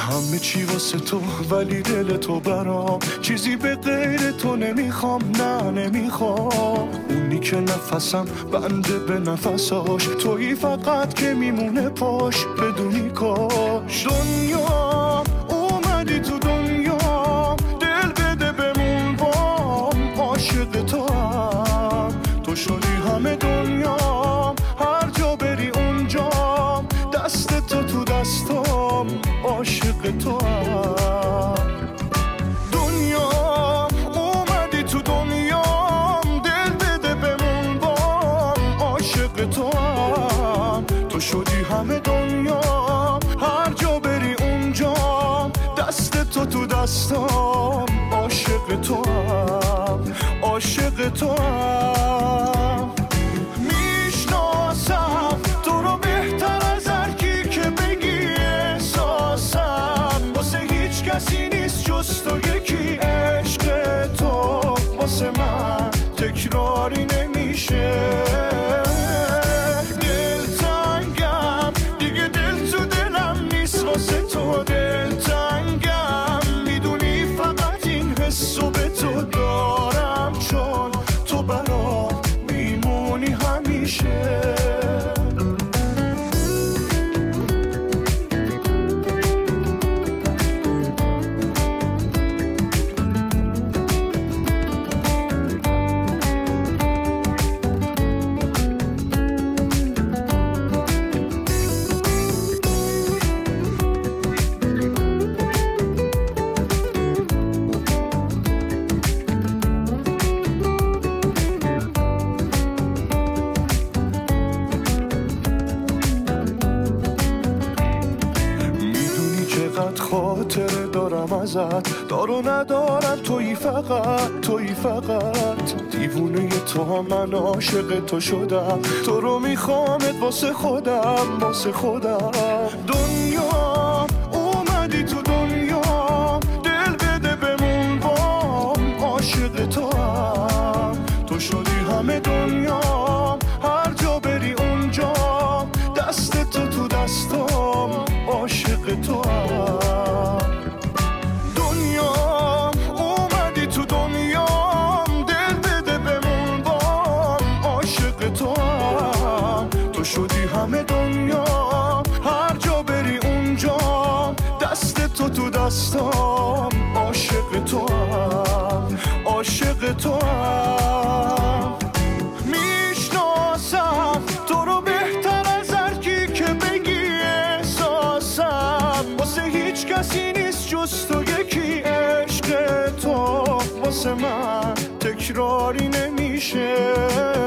همه چی واسه تو ولی دل تو برام چیزی به غیر تو نمیخوام، نه نمیخوام. اونی که نفسم بنده به نفساش، تویی فقط که میمونه پاش بدونی کاش. دنیا اومدی تو دنیا، دل بده بمون بام، عاشق تو هم تو شدی همه دنیا، هر جا بری اونجام، دست تو دستام، عاشق تو هم. دنیا اومدی تو دنیا، دل بده بمون بام، عاشق تو هم تو شدی همه دنیا، هر جا بری اونجام، دست تو دستام، عاشق تو هم، عاشق تو هم. میشناسم تو رو بهتر از هر کی که بگی احساسم، واسه هیچ کسی نیست جز تو یکی. عشق تو واسه من تکراری نمیشه، دلتنگم دیگه، دل تو دلم نیست واسه تو. دلتنگم میدونی فقط این حسو به تو دارم، چون تو برام میمونی همیشه. خاطره دارم ازت، دارو ندارم، تویی فقط، تویی فقط. دیوونه تو هم من عاشق تو شدم، تو رو میخوامت واسه خودم، واسه خودم. دنیا اومدی تو دنیا، دل بده بمون بام، عاشق تو هم تو شدی همه دنیا، هر جا بری اونجا، دست تو دستام، عاشق تو هم. دنیا اومدی تو دنیا، دل بده بمون بام، عاشق تو هم تو شدی همه دنیا، هر جا بری اونجا، دست تو دستام، عاشق تو هم، عاشق تو هم. میشناسم تو رو بهتر از هر کی که بگی احساسم، واسه هیچ کسی نیست جز تو یکی. عشق تو واسه من تکراری نمیشه،